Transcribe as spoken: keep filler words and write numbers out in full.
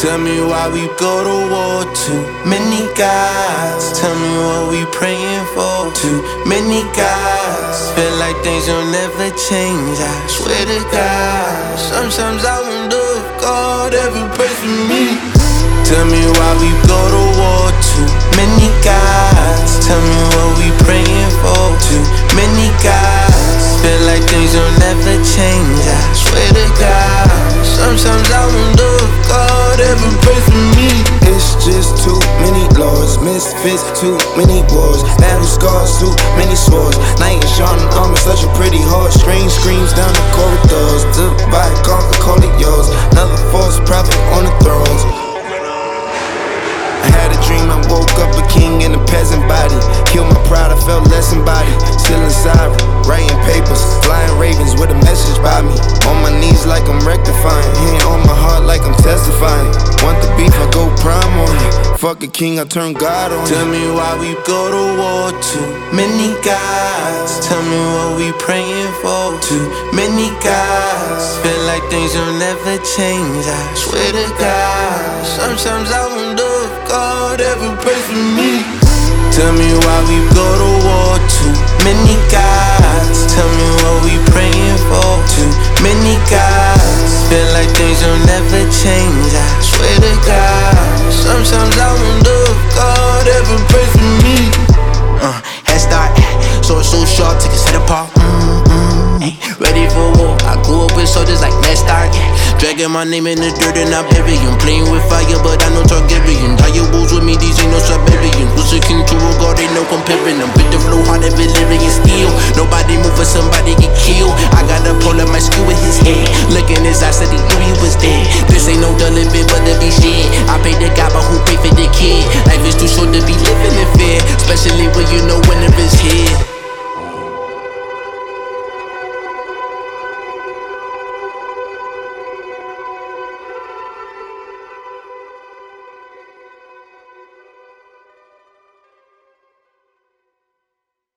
Tell me why we go to war, too many gods. Tell me what we praying for, too many gods. Feel like things will never change, I swear to God. Sometimes I wonder if God ever prays for me. Tell me why we go to war, too many gods. Tell me what we praying for, too many gods. Feel like things will never change, I swear to God. Sometimes I wonder if God ever prays for me. It's just too many laws, misfits, too many wars, battle scars, too many swords. Knight in shining armor, such a pretty horse. Strange screams down the corridors. Divide, conquer, call it yours. Another false prophet on the thrones. I had a dream, I woke up a king in a peasant body. Killed my pride, I felt less embodied. Still inside, writing papers, flying ravens with a message by me. On my knees like I'm rectifying, hand on my heart like I'm testifying. Want the beef, I go prime on you. Fuck a king, I turn God on you. Tell me why we go to war, too many gods. Tell me what we praying for, too many gods. Feel like things will never change, I swear to God. Sometimes I wonder if God ever prays for me. Tell me why we go to war, too many gods. Tell me what we praying for, too many gods. Feel like things will never change, I swear to God. Sometimes I wonder if God ever prays for me. Uh, head start, sword so sharp, take his head apart. Mm-mm, ay, ready for war. I grew up with soldiers like Ned Stark. Dragging my name in the dirt and I bury him. Playing with fire, but I know Targaryen. Dire wolves with me, these ain't no Siberians. Was a king to a god, ain't no comparing them. Bit the flow hard, every